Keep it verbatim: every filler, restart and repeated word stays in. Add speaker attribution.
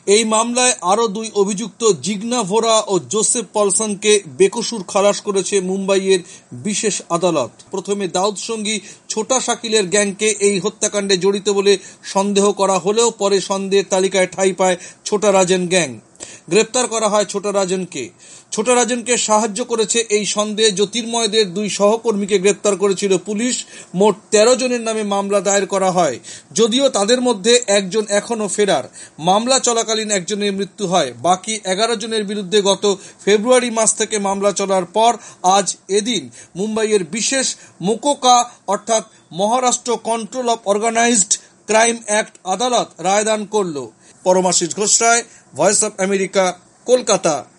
Speaker 1: এই মামলায় আরও দুই অভিযুক্ত জিগনা ভোরা ও জোসেফ পলসনকে বেকসুর খালাস করেছে মুম্বাইয়ের বিশেষ আদালত। প্রথমে দাউদ সঙ্গী ছোটা শাকিলের গ্যাংকে এই হত্যাকাণ্ডে জড়িত বলে সন্দেহ করা হলেও পরে সন্দেহের তালিকায় ঠাঁই পায় ছোটা রাজন গ্যাং। গ্রেপ্তার করা হয় ছোটা রাজনকে। ছোটা রাজনকে সাহায্য করেছে এই সন্দেহে জ্যোতির্ময়দের দুই সহকর্মীকে গ্রেপ্তার করেছিল পুলিশ। মোট তেরো জনের নামে মামলা দায়ের করা হয়, যদিও তাদের মধ্যে একজন এখনও ফেরার। মামলা চলাকালীন একজনের মৃত্যু হয়। বাকি এগারো জনের বিরুদ্ধে গত ফেব্রুয়ারি মাস থেকে মামলা চলার পর আজ এদিন মুম্বাইয়ের বিশেষ মোকোকা অর্থাৎ Maharashtra control of organised crime act আদালত রায়দান করল। Paramashis Ghosh Roy, voice of America, Kolkata.